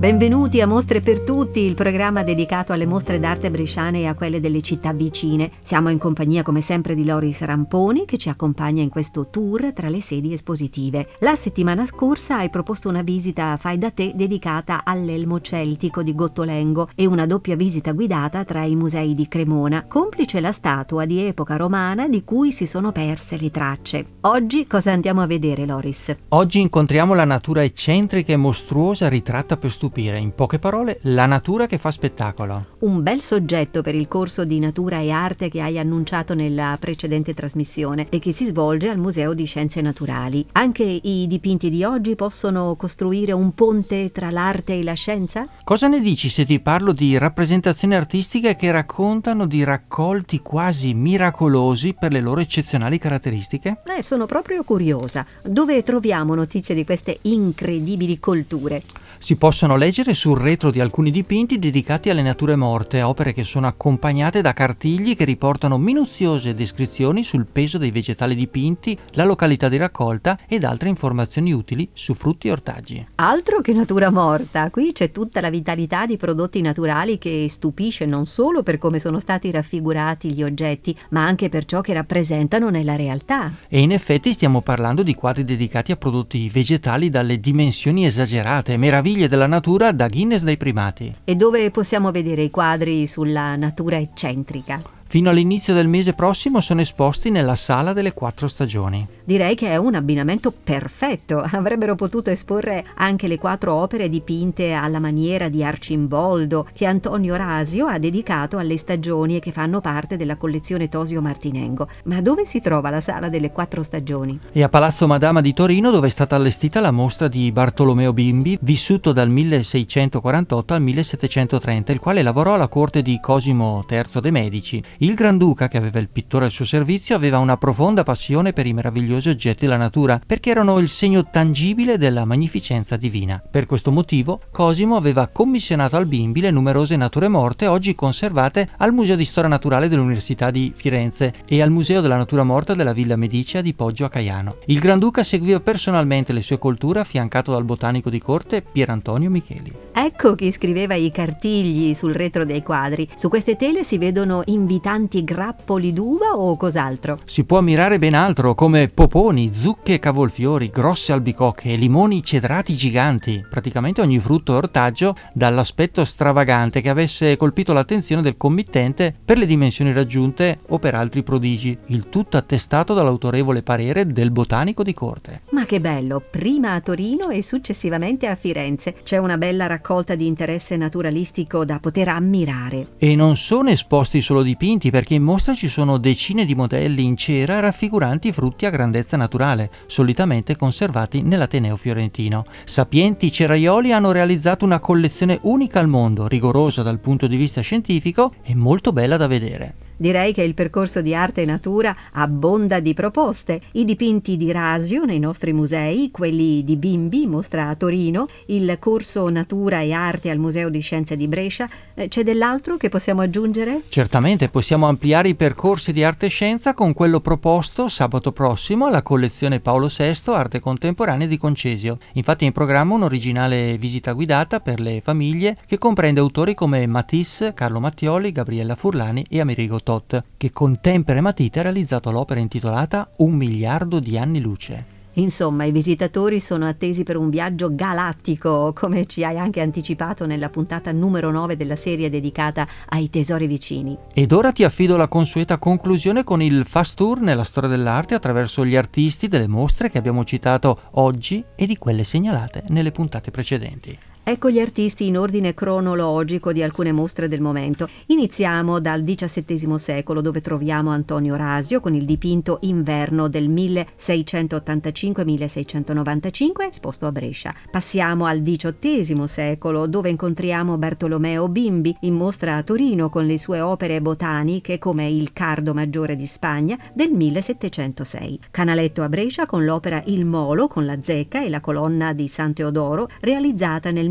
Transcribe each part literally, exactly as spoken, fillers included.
Benvenuti a Mostre per Tutti, il programma dedicato alle mostre d'arte bresciane e a quelle delle città vicine. Siamo in compagnia come sempre di Loris Ramponi, che ci accompagna in questo tour tra le sedi espositive. La settimana scorsa hai proposto una visita fai da te dedicata all'elmo celtico di Gottolengo e una doppia visita guidata tra i musei di Cremona, complice la statua di epoca romana di cui si sono perse le tracce. Oggi cosa andiamo a vedere, Loris? Oggi incontriamo la natura eccentrica e mostruosa ritratta per stupire. In poche parole, la natura che fa spettacolo. Un bel soggetto per il corso di natura e arte che hai annunciato nella precedente trasmissione e che si svolge al Museo di Scienze Naturali. Anche i dipinti di oggi possono costruire un ponte tra l'arte e la scienza? Cosa ne dici se ti parlo di rappresentazioni artistiche che raccontano di raccolti quasi miracolosi per le loro eccezionali caratteristiche? Eh, sono proprio curiosa. Dove troviamo notizie di queste incredibili colture? Si possono leggere sul retro di alcuni dipinti dedicati alle nature morte, opere che sono accompagnate da cartigli che riportano minuziose descrizioni sul peso dei vegetali dipinti, la località di raccolta ed altre informazioni utili su frutti e ortaggi. Altro che natura morta, qui c'è tutta la vitalità di prodotti naturali che stupisce non solo per come sono stati raffigurati gli oggetti, ma anche per ciò che rappresentano nella realtà. E in effetti stiamo parlando di quadri dedicati a prodotti vegetali dalle dimensioni esagerate, meraviglie della natura da Guinness dei primati. E dove possiamo vedere i quadri sulla natura eccentrica? Fino all'inizio del mese prossimo sono esposti nella Sala delle Quattro Stagioni. Direi che è un abbinamento perfetto. Avrebbero potuto esporre anche le quattro opere dipinte alla maniera di Arcimboldo che Antonio Rasio ha dedicato alle stagioni e che fanno parte della collezione Tosio Martinengo. Ma dove si trova la Sala delle Quattro Stagioni? E a Palazzo Madama di Torino, dove è stata allestita la mostra di Bartolomeo Bimbi, vissuto dal milleseicentoquarantotto al millesettecentotrenta, il quale lavorò alla corte di Cosimo terzo de' Medici. Il Granduca, che aveva il pittore al suo servizio, aveva una profonda passione per i meravigliosi oggetti della natura, perché erano il segno tangibile della magnificenza divina. Per questo motivo, Cosimo aveva commissionato al Bimbi le numerose nature morte oggi conservate al Museo di Storia Naturale dell'Università di Firenze e al Museo della Natura Morta della Villa Medicea di Poggio a Caiano. Il Granduca seguiva personalmente le sue colture, affiancato dal botanico di corte Pierantonio Micheli. Ecco chi scriveva i cartigli sul retro dei quadri. Su queste tele si vedono invitanti grappoli d'uva o cos'altro? Si può ammirare ben altro, come poponi, zucche e cavolfiori, grosse albicocche e limoni cedrati giganti. Praticamente ogni frutto e ortaggio dall'aspetto stravagante che avesse colpito l'attenzione del committente per le dimensioni raggiunte o per altri prodigi. Il tutto attestato dall'autorevole parere del botanico di corte. Ma che bello! Prima a Torino e successivamente a Firenze. C'è una bella raccolta di interesse naturalistico da poter ammirare. E non sono esposti solo dipinti, perché in mostra ci sono decine di modelli in cera raffiguranti frutti a grandezza naturale, solitamente conservati nell'Ateneo fiorentino. Sapienti ceraioli hanno realizzato una collezione unica al mondo, rigorosa dal punto di vista scientifico e molto bella da vedere. Direi che il percorso di arte e natura abbonda di proposte. I dipinti di Rasio nei nostri musei, quelli di Bimbi, mostra a Torino, il corso Natura e Arte al Museo di Scienze di Brescia. C'è dell'altro che possiamo aggiungere? Certamente, possiamo ampliare i percorsi di arte e scienza con quello proposto sabato prossimo alla collezione Paolo sesto Arte Contemporanea di Concesio. Infatti è in programma un'originale visita guidata per le famiglie che comprende autori come Matisse, Carlo Mattioli, Gabriella Furlani e Amerigo Tot, che con tempera e matita ha realizzato l'opera intitolata Un miliardo di anni luce. Insomma, i visitatori sono attesi per un viaggio galattico, come ci hai anche anticipato nella puntata numero nove della serie dedicata ai tesori vicini. Ed ora ti affido la consueta conclusione con il fast tour nella storia dell'arte attraverso gli artisti delle mostre che abbiamo citato oggi e di quelle segnalate nelle puntate precedenti. Ecco gli artisti in ordine cronologico di alcune mostre del momento. Iniziamo dal diciassettesimo secolo, dove troviamo Antonio Rasio con il dipinto Inverno del milleseicentottantacinque milleseicentonovantacinque, esposto a Brescia. Passiamo al diciottesimo secolo, dove incontriamo Bartolomeo Bimbi in mostra a Torino con le sue opere botaniche come il Cardo Maggiore di Spagna del millesettecentosei. Canaletto a Brescia con l'opera Il Molo con la zecca e la colonna di San Teodoro, realizzata nel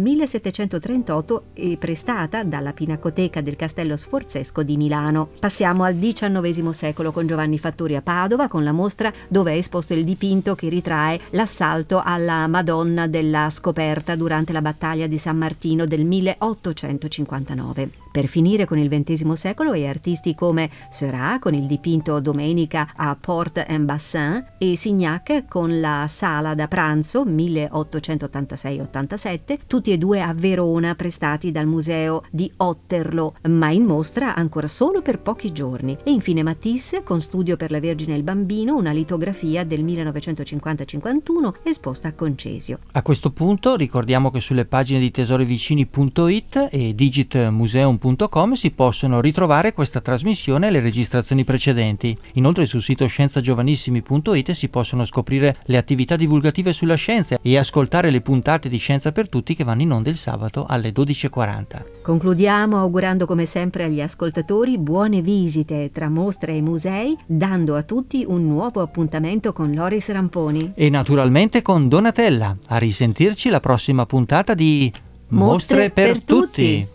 millesettecentotrentotto e prestata dalla Pinacoteca del Castello Sforzesco di Milano. Passiamo al diciannovesimo secolo con Giovanni Fattori a Padova, con la mostra dove è esposto il dipinto che ritrae l'assalto alla Madonna della Scoperta durante la battaglia di San Martino del milleottocentocinquantanove. Per finire con il ventesimo secolo e artisti come Seurat con il dipinto Domenica a Port-en-Bassin e Signac con la Sala da pranzo milleottocentottantasei ottantasette, tutti e due a Verona, prestati dal museo di Otterlo, ma in mostra ancora solo per pochi giorni. E infine Matisse con Studio per la Vergine e il Bambino, una litografia del millenovecentocinquanta cinquantuno esposta a Concesio. A questo punto ricordiamo che sulle pagine di tesorivicini punto it e digitmuseum punto com si possono ritrovare questa trasmissione e le registrazioni precedenti. Inoltre sul sito scienza giovanissimi punto it si possono scoprire le attività divulgative sulla scienza e ascoltare le puntate di Scienza per Tutti che vanno in onda il sabato alle dodici e quaranta. Concludiamo augurando come sempre agli ascoltatori buone visite tra mostre e musei, dando a tutti un nuovo appuntamento con Loris Ramponi e naturalmente con Donatella. A risentirci la prossima puntata di Mostre, Mostre per, per tutti. tutti.